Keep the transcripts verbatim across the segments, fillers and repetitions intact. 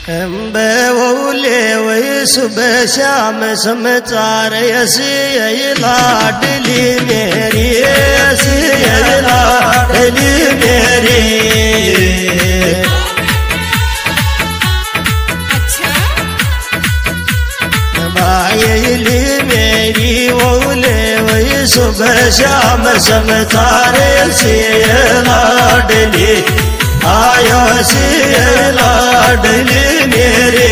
अंबे ओले वही सुबह शाम समाचार ऐसी यही लाडली मेरी ऐसी यही लाडली मेरी भाईली मेरी ओले वही सुबह शाम समाचार ऐसी लाडली आयो सी लाडली मेरे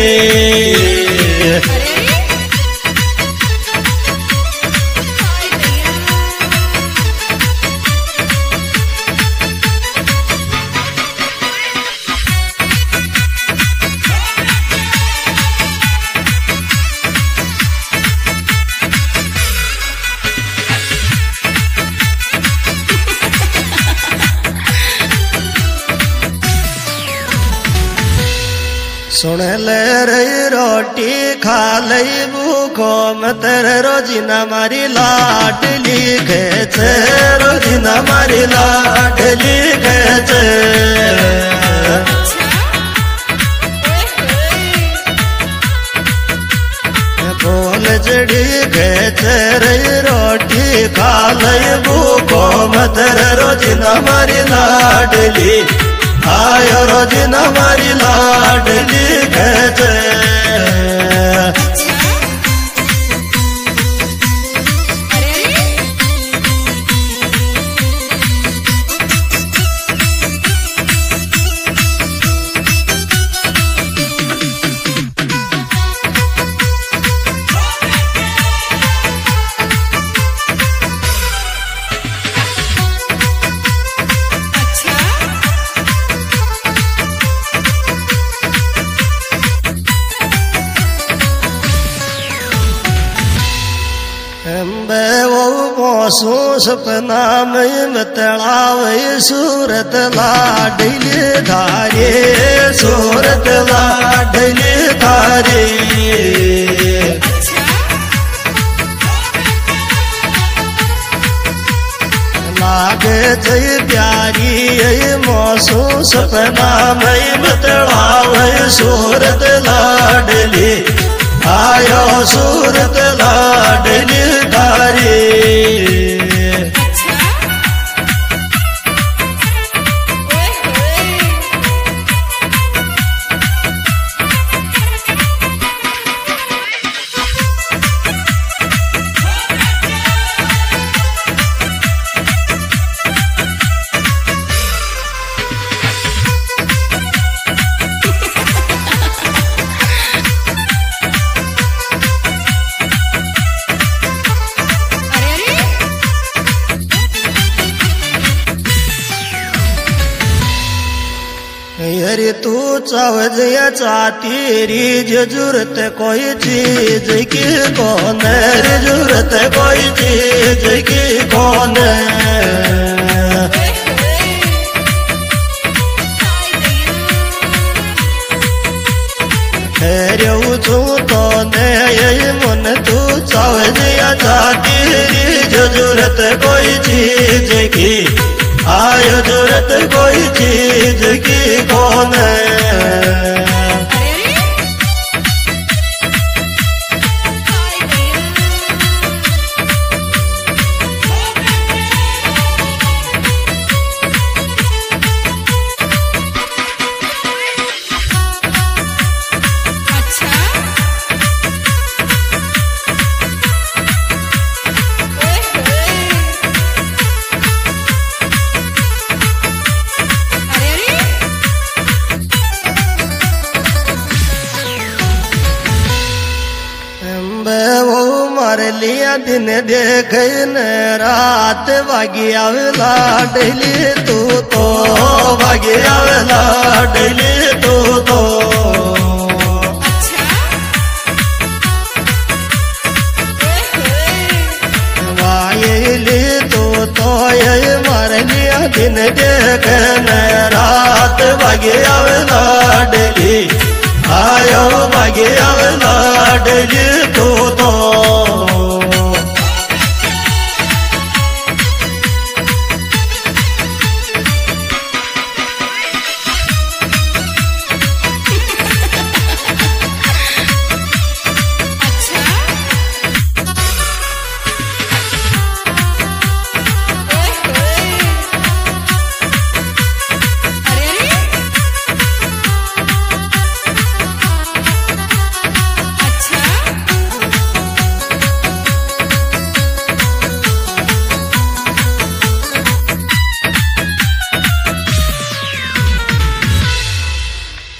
सुन ले रही रोटी खा लई भूखो मत रोजिना मारी लाडली खेच रोजिना मारी लाडली खेच बोल जड़ी खेच रही रोटी खा लई भूखो मत रोजिना मारी लाडली आयो रोजिना मारी लाडली खेच अंबे वो मौसू सपना में मतलावे सूरत लाडली धारे सूरत लाडली धारे लागे जय प्यारी मौसू सपना में मतलावे सूरत लाडली आयो सूरत लाडली धारी अरे तू चावज या तेरी जरूरत कोई चीज की कौन रे जरूरत कोई चीज की कौन तू तो नहीं मन तू चावज या तेरी जरूरत कोई चीज की आयो जरूरत कोई चीज की कौन है वो मार लिया दिन देख न रात भागिया लाडली तू तो भागिया लाडली तू तो वायली तू तो ये मार लिया दिन देख न रात भागिया लाडली आयो भागिया लाडली तू तो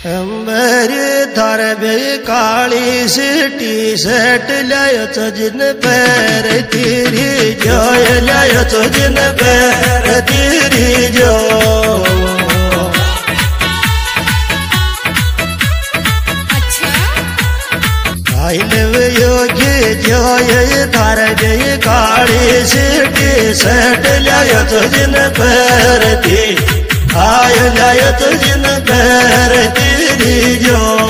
मेरी थार बे काली सिटी सेट लायो तो जिन पैर तेरी जो लायो तो जिन पैर तेरी जो आई लव योगी जो ये थार बे काली सिटी सेट लायो तो जिन पैर तेरी आयो लायो तो जिन पैर तेरी जो